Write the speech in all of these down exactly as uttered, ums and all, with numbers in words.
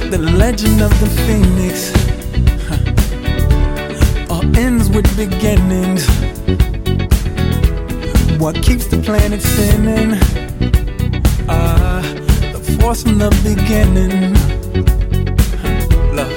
The legend of the phoenix, huh, all ends with beginnings. What keeps the planet spinning? Ah, uh, the force from the beginning. Huh, love.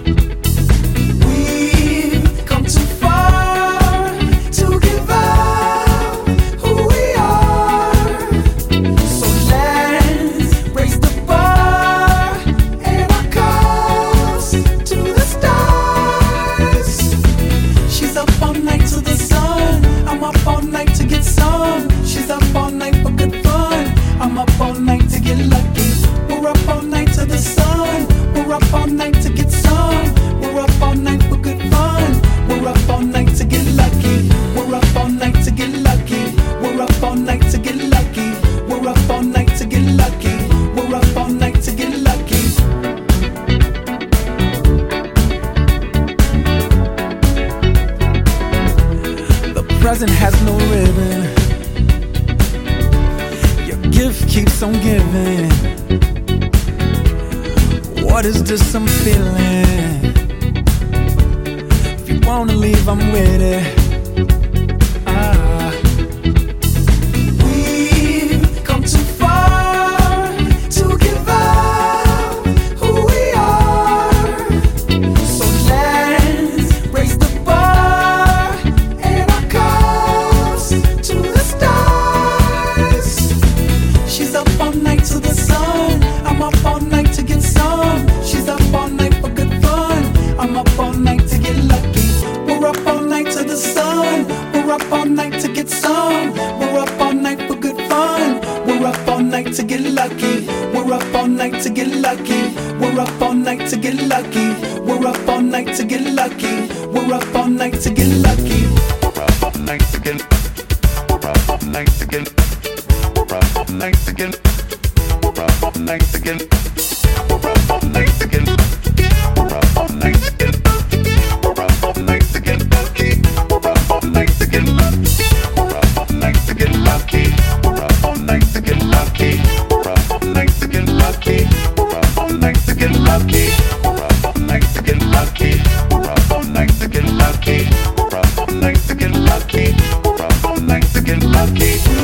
We've come too far to give up who we are. So let's raise the bar and our cups to the stars. She's up all night to the sun. I'm up all night to get some. She's up all night for good fun. I'm up all night to get lucky. We're up all night to the sun. We're up all night to get some. We're up all night for good fun. We're up all night to get lucky. We're up all night to get lucky. We're up all night to get lucky. We're up all night to get lucky. We're up all night to get lucky. The present has no ribbon. Your gift keeps on giving. What is this I'm feeling? If you wanna leave, I'm with it. Ah. We've come too far to give up who we are. So let's raise the bar and our cups to the stars. She's up all night to the sun. I'm up all night to get some. She's up all night for good fun. I'm up all night to get lucky. We're up all night to the sun. We're up all night to get some. We're up all night for good fun. We're up all night to get lucky. We're up all night to get lucky. We're up all night to get lucky. We're up all night to get lucky. We're up all night to get lucky. We're up all night to get. We're up all night to get. We're up all night to get. We're up all night to get. We're up all night to get. We're up all night to get. We're up all night to get lucky. We're up all night to get lucky. We're up all night to get lucky. We're up all night to get lucky. We're up all night to get lucky. We're up all night to get lucky. We're up all night to get lucky. We're up all night to get lucky. We're up all night to get lucky. We're up all night to get lucky.